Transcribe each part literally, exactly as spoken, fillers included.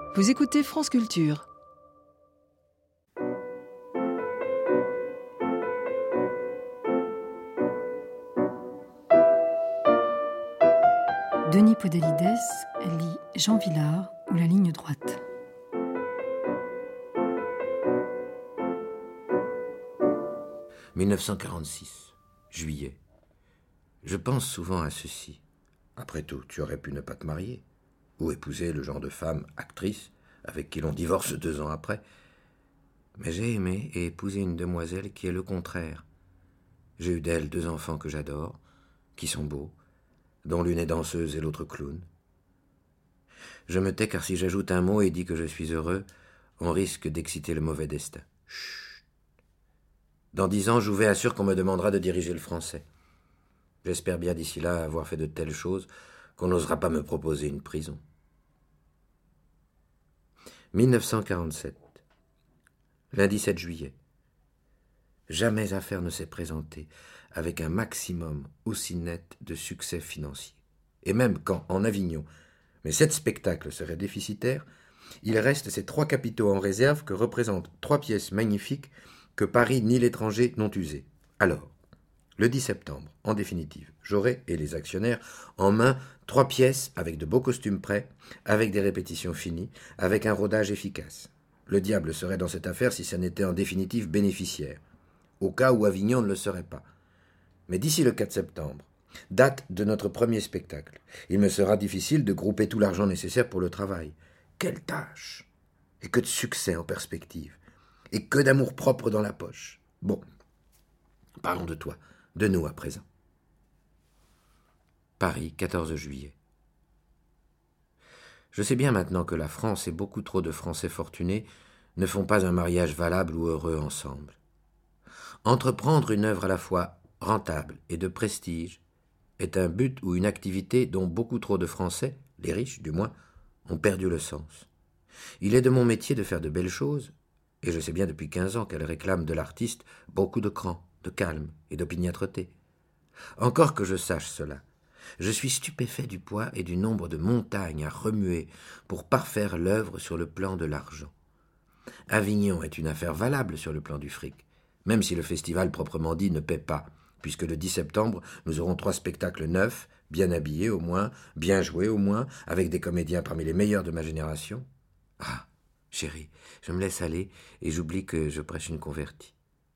Vous écoutez France Culture. Denis Podalides lit Jean Vilar ou La ligne droite. dix-neuf cent quarante-six, juillet. Je pense souvent à ceci. Après tout, tu aurais pu ne pas te marier, ou épouser le genre de femme, actrice, avec qui l'on divorce deux ans après. Mais j'ai aimé et épousé une demoiselle qui est le contraire. J'ai eu d'elle deux enfants que j'adore, qui sont beaux, dont l'une est danseuse et l'autre clown. Je me tais car si j'ajoute un mot et dis que je suis heureux, on risque d'exciter le mauvais destin. Chut. Dans dix ans, Jouvet assure qu'on me demandera de diriger le français. J'espère bien d'ici là avoir fait de telles choses qu'on n'osera pas me proposer une prison. dix-neuf cent quarante-sept. Lundi sept juillet. Jamais affaire ne s'est présentée avec un maximum aussi net de succès financier. Et même quand, en Avignon, mes sept spectacles seraient déficitaires, il reste ces trois capitaux en réserve que représentent trois pièces magnifiques que Paris ni l'étranger n'ont usées. Alors, le dix septembre, en définitive, j'aurai, et les actionnaires, en main trois pièces avec de beaux costumes prêts, avec des répétitions finies, avec un rodage efficace. Le diable serait dans cette affaire si ça n'était en définitive bénéficiaire, au cas où Avignon ne le serait pas. Mais d'ici le quatre septembre, date de notre premier spectacle, il me sera difficile de grouper tout l'argent nécessaire pour le travail. Quelle tâche! Et que de succès en perspective! Et que d'amour-propre dans la poche. Bon, parlons de toi, de nous à présent. Paris, quatorze juillet. Je sais bien maintenant que la France et beaucoup trop de Français fortunés ne font pas un mariage valable ou heureux ensemble. Entreprendre une œuvre à la fois rentable et de prestige est un but ou une activité dont beaucoup trop de Français, les riches du moins, ont perdu le sens. Il est de mon métier de faire de belles choses, et je sais bien depuis quinze ans qu'elle réclame de l'artiste beaucoup de cran, de calme et d'opiniâtreté. Encore que je sache cela, je suis stupéfait du poids et du nombre de montagnes à remuer pour parfaire l'œuvre sur le plan de l'argent. Avignon est une affaire valable sur le plan du fric, même si le festival proprement dit ne paie pas, puisque le dix septembre, nous aurons trois spectacles neufs, bien habillés au moins, bien joués au moins, avec des comédiens parmi les meilleurs de ma génération. Ah, chérie, je me laisse aller et j'oublie que je prêche une convertie.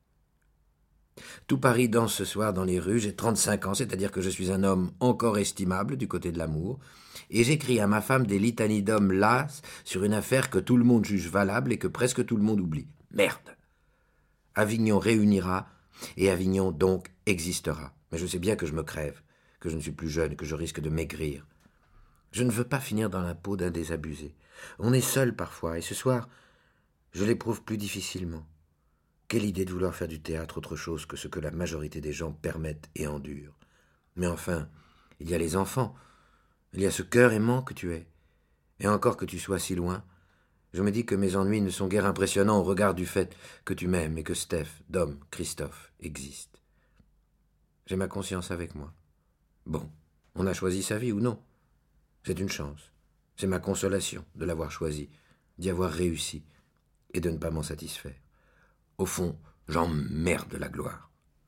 Tout Paris danse ce soir dans les rues, j'ai trente-cinq ans, c'est-à-dire que je suis un homme encore estimable du côté de l'amour, et j'écris à ma femme des litanies d'hommes las sur une affaire que tout le monde juge valable et que presque tout le monde oublie. Merde! Avignon réunira, et Avignon donc existera. Mais je sais bien que je me crève, que je ne suis plus jeune, que je risque de maigrir. Je ne veux pas finir dans la peau d'un désabusé. On est seul parfois, et ce soir, je l'éprouve plus difficilement. Quelle idée de vouloir faire du théâtre autre chose que ce que la majorité des gens permettent et endurent. Mais enfin, il y a les enfants, il y a ce cœur aimant que tu es. Et encore que tu sois si loin, je me dis que mes ennuis ne sont guère impressionnants au regard du fait que tu m'aimes et que Steph, Dom, Christophe existent. J'ai ma conscience avec moi. Bon, on a choisi sa vie ou non. C'est une chance. C'est ma consolation de l'avoir choisi, d'y avoir réussi et de ne pas m'en satisfaire. Au fond, j'emmerde la gloire.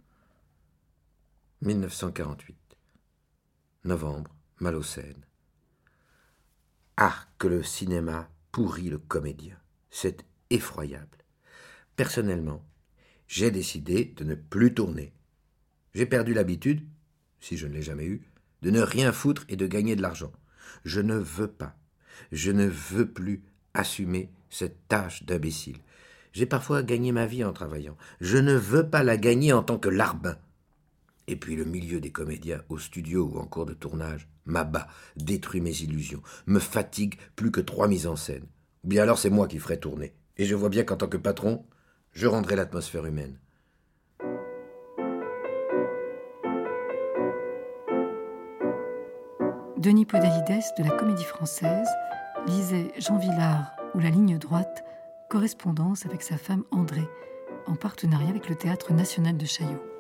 dix-neuf cent quarante-huit. Novembre, Malocène. Ah, que le cinéma pourrit le comédien. C'est effroyable. Personnellement, j'ai décidé de ne plus tourner. J'ai perdu l'habitude, si je ne l'ai jamais eue, de ne rien foutre et de gagner de l'argent. Je ne veux pas, je ne veux plus assumer cette tâche d'imbécile. J'ai parfois gagné ma vie en travaillant. Je ne veux pas la gagner en tant que larbin. Et puis le milieu des comédiens, au studio ou en cours de tournage, m'abat, détruit mes illusions, me fatigue plus que trois mises en scène. Ou bien alors c'est moi qui ferai tourner. Et je vois bien qu'en tant que patron, je rendrai l'atmosphère humaine. Denis Podalides de la Comédie Française lisait Jean Vilar ou La ligne droite, correspondance avec sa femme Andrée, en partenariat avec le Théâtre national de Chaillot.